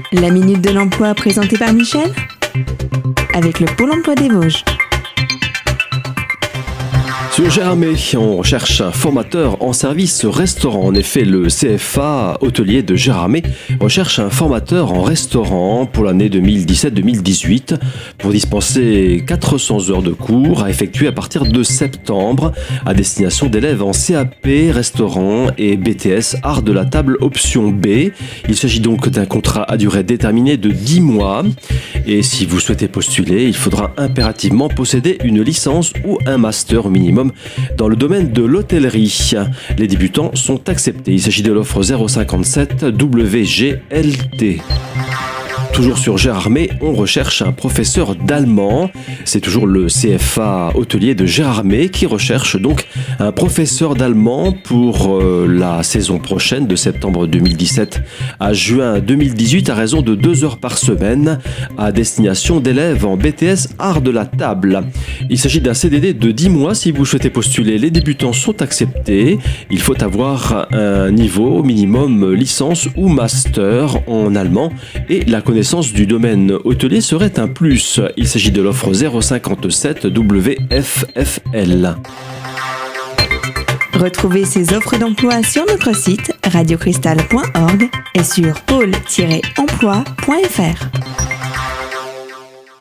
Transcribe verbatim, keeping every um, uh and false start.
La Minute de l'Emploi présentée par Michel, avec le Pôle Emploi des Vosges. Sur Gérardmer, on recherche un formateur en service restaurant. En effet, le C F A hôtelier de Gérardmer recherche un formateur en restaurant pour l'année deux mille dix-sept deux mille dix-huit pour dispenser quatre cents heures de cours à effectuer à partir de septembre à destination d'élèves en C A P, restaurant et B T S, art de la table option B. Il s'agit donc d'un contrat à durée déterminée de dix mois. Et si vous souhaitez postuler, il faudra impérativement posséder une licence ou un master au minimum dans le domaine de l'hôtellerie. Les débutants sont acceptés. Il s'agit de l'offre zéro cinquante-sept W G L T. Toujours sur Gérardmer, on recherche un professeur d'allemand. C'est toujours le C F A hôtelier de Gérardmer qui recherche donc un professeur d'allemand pour euh, la saison prochaine de septembre deux mille dix-sept à juin deux mille dix-huit à raison de deux heures par semaine à destination d'élèves en B T S art de la table. Il s'agit d'un C D D de dix mois. Si vous souhaitez postuler, les débutants sont acceptés. Il faut avoir un niveau minimum licence ou master en allemand et la connaissance du domaine hôtelier serait un plus. Il s'agit de l'offre zéro cinquante-sept W F F L. Retrouvez ces offres d'emploi sur notre site radio cristal point org et sur pôle tiret emploi point f r.